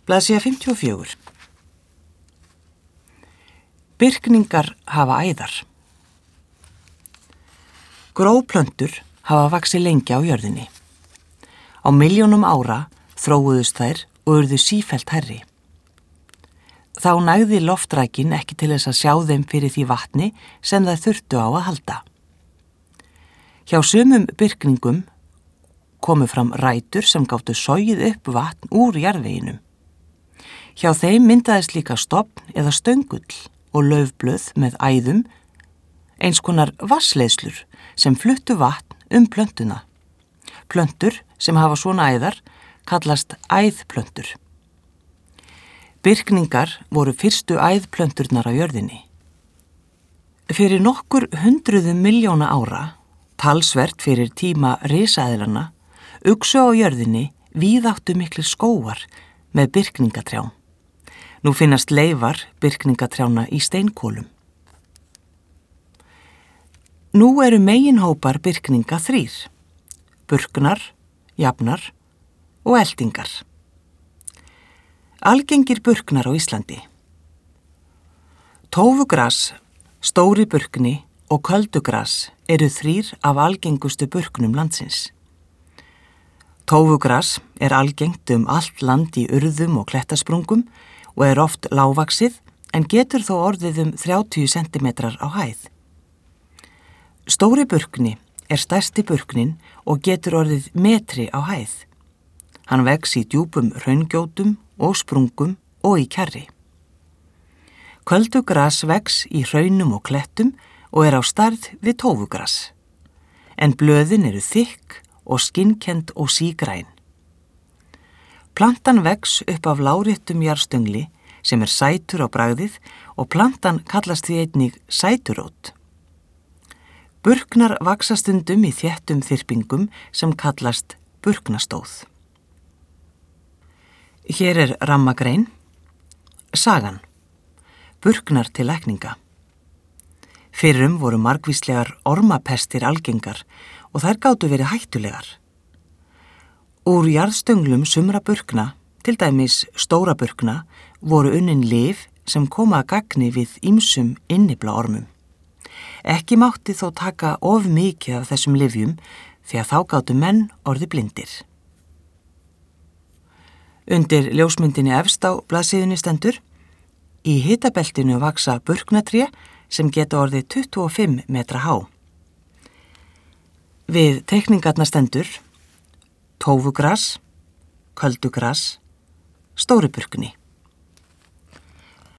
Blaðsíða 54. Birkningar hafa æðar. Gróplöntur hafa vaxið lengi á jörðinni. Á milljónum ára þróuðust þær og urðu sífellt hærri. Þá nægði loftrækin ekki til þess að sjá þeim fyrir því vatni sem þær þurftu á að halda. Hjá sumum birkningum komu fram rætur sem gáttu sogið upp vatn úr jarðveginum. Hjá þeim myndaðist líka stofn eða stöngull og laufblöð með æðum, eins konar vatnsleiðslur sem fluttu vatn plöntuna. Plöntur sem hafa svona æðar kallast æðplöntur. Birkningar voru fyrstu æðplönturnar á jörðinni. Fyrir nokkur hundruðum milljóna ára, talsvert fyrir tíma risaeðlanna, uxu á jörðinni víðáttu miklir skógar með birkningatrjám. Nú finnast leifar birkningatrjána í steinkólum. Nú eru meginhópar birkninga 3, burknar, jafnar og eldingar. Algengir burknar á Íslandi. Tófugras, stóri burkni og köldugras eru 3 af algengustu burknum landsins. Tófugras er algengt allt land í urðum og klettasprungum og er oft lágvaxið en getur þó orðið 30 cm á hæð. Stóri burkni er stærsti burknin og getur orðið metri á hæð. Hann vex í djúpum hraungjótum og sprungum og í kjarri. Köldugras vex í hraunum og klettum og er á stærð við tófugras. En blöðin eru þykk og skinnkennd og sígræn. Plantan vex upp af láréttum jarðstöngli sem er sætur á bragðið og plantan kallast því einnig sæturót. Burknar vaxa stundum í þéttum þyrpingum sem kallast burknastóð. Hér er rammagrein. Sagan. Burknar til lækninga. Fyrrum voru margvíslegar ormapestir algengar og þær gátu verið hættulegar. Úr jarðstönglum sumra burkna, til dæmis stóra burkna, voru unnin lyf sem koma að gagni við ýmsum inniblaormum. Ekki mátti þó taka of mikið af þessum lyfjum því að þá gátu menn orðið blindir. Undir ljósmyndinni efst á blaðsíðunni stendur: Í hitabeltinu vaxa burknatré sem geta orðið 25 metra há. Við teikningarnar stendur: tófugras, köldugras, stóri burkni.